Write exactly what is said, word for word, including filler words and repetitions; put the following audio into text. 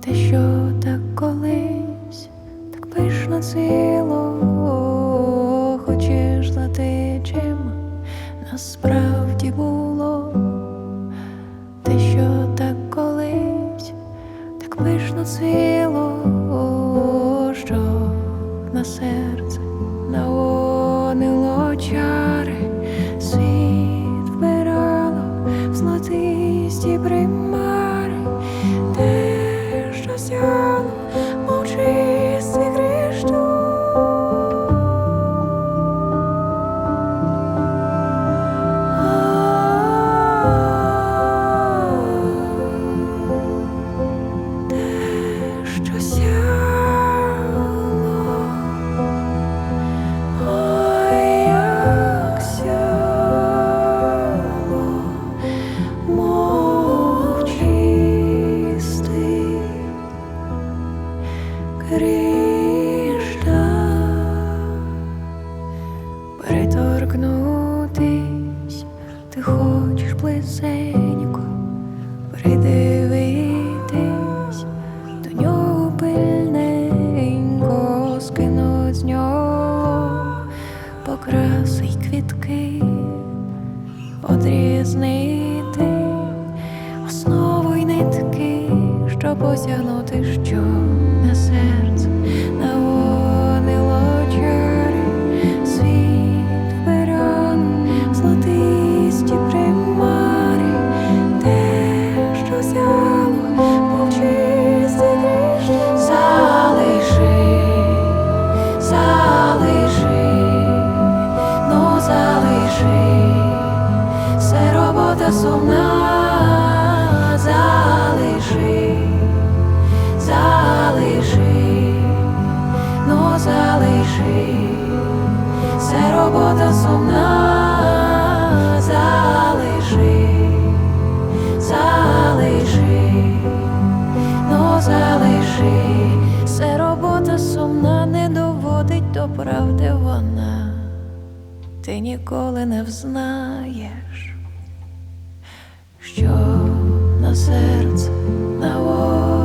Те, що так колись, так пишно цвіло, хочеш знати, чим насправді було. Те, що так колись, так пишно цвіло, що на серце наонило чари, світ вбирало в золотисті примари. Те, що сяло, мов чистий кришталь. Приторкнутись ти хочеш близенько, придивитись до нього пильненько, скинуть з нього покраси й квітки, одрізнити основу й нитки, щоб осягнути, що на серце наонило чари, світ вбирало золотисті примари. Те, що сяло, мов чистий кришталь. Залиши, залиши, ну залиши, це робота сумна. Залиши, залиши, ну залиши, це робота сумна. Залиши, залиши, ну залиши, це робота сумна, не доводить до правди вона. Ти ніколи не взнаєш, що на серце наводить.